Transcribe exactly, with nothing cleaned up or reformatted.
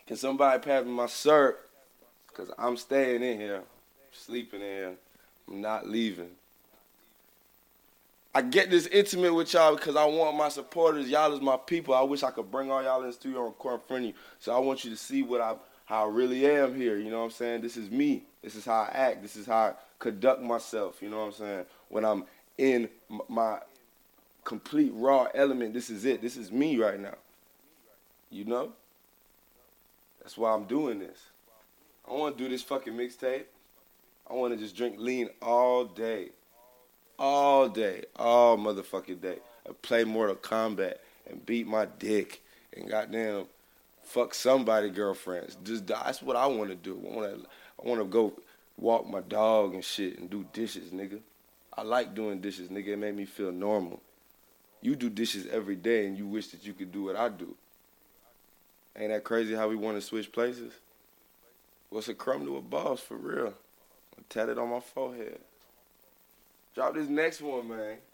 Can somebody pass me my syrup? Cause I'm staying in here, sleeping in here. I'm not leaving. I get this intimate with y'all because I want my supporters. Y'all is my people. I wish I could bring all y'all in the studio and record in front of you. So I want you to see what I how I really am here. You know what I'm saying? This is me. This is how I act. This is how I conduct myself. You know what I'm saying? When I'm in m- my complete raw element, this is it. This is me right now. You know? That's why I'm doing this. I want to do this fucking mixtape. I want to just drink lean all day. All day, all motherfucking day, and play Mortal Kombat and beat my dick and goddamn fuck somebody girlfriends. Just that's what I want to do. I want to, I want to go walk my dog and shit and do dishes, nigga. I like doing dishes, nigga. It made me feel normal. You do dishes every day and you wish that you could do what I do. Ain't that crazy how we want to switch places? What's a crumb to a boss for real? Tat it on my forehead. Drop this next one, man.